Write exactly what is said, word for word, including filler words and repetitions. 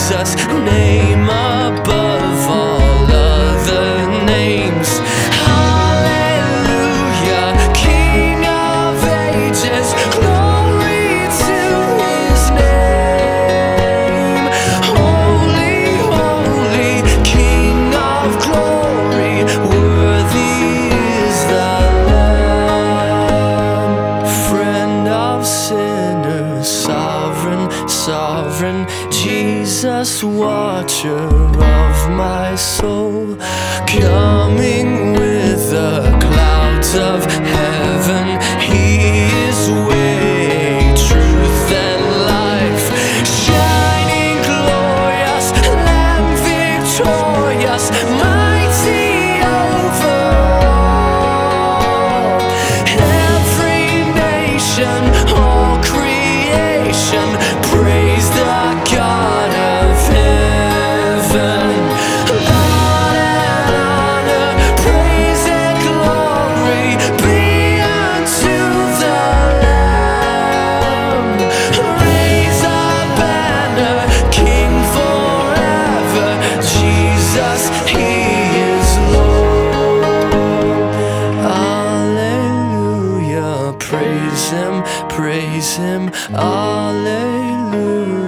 Jesus, name above all other names. Hallelujah, King of ages, glory to his name. Holy, holy, King of glory, worthy is the Lamb. Friend of sinners, sovereign, sovereign, Jesus, watcher of my soul, coming with the clouds of heaven. He is way, truth, and life, shining glorious, Lamb victorious, mighty over all. Every nation, all creation, praise the God of heaven. Lord and honor, praise and glory be unto the Lamb. Raise a banner, King forever, Jesus, he is Lord. Alleluia, praise him, praise him, alleluia.